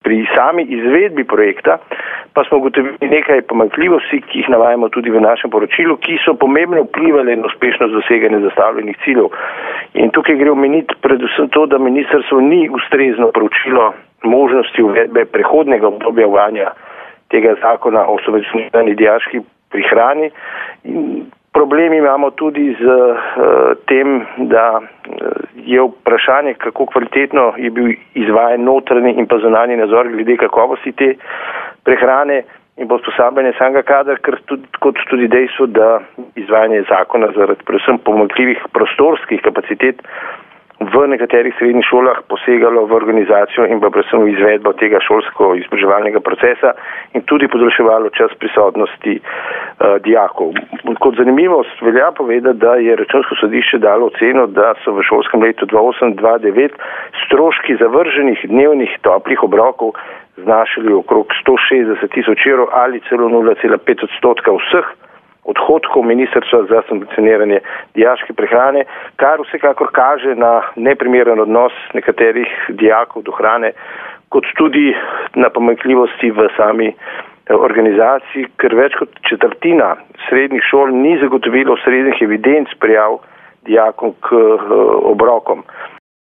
Pri sami izvedbi projekta pa smo ugotovili nekaj pomanjkljivosti, ki jih navajamo tudi v našem poročilu, ki so pomembno vplivali na uspešnost doseganja zastavljenih ciljev. In tukaj gre omeniti predvsem to, da ministrstvo ni ustrezno proučilo možnosti uvedbe prehodnega obdobja uvajanja tega zakona o subvencionirani dijaški prihrani. Problem imamo tudi z tem, da je vprašanje, kako kvalitetno je bil izvajan notranji in pa zunanji nadzor glede kakovosti te prehrane in pa usposabljanje samega kadra, kot tudi dejstvo, da izvajanje zakona zaradi predvsem pomanjkljivih prostorskih kapacitet v nekaterih srednjih šolah posegalo v organizacijo in pa predvsem v izvedbo tega šolsko-izobraževalnega procesa in tudi podaljševalo čas prisotnosti dijakov. Kot zanimivost velja povedati, da je Računsko sodišče dalo oceno, da so v šolskem letu 2008-2009 stroški zavrženih dnevnih toplih obrokov znašali okrog 160 tisoč evrov ali celo 0,5% vseh odhodkov ministrstva za subvencioniranje dijaške prehrane, kar vsekakor kaže na neprimeren odnos nekaterih dijakov do hrane, kot tudi na pomanjkljivosti v sami organizaciji, ker več kot četrtina srednjih šol ni zagotovilo ustreznih evidenc prijav dijakom k obrokom.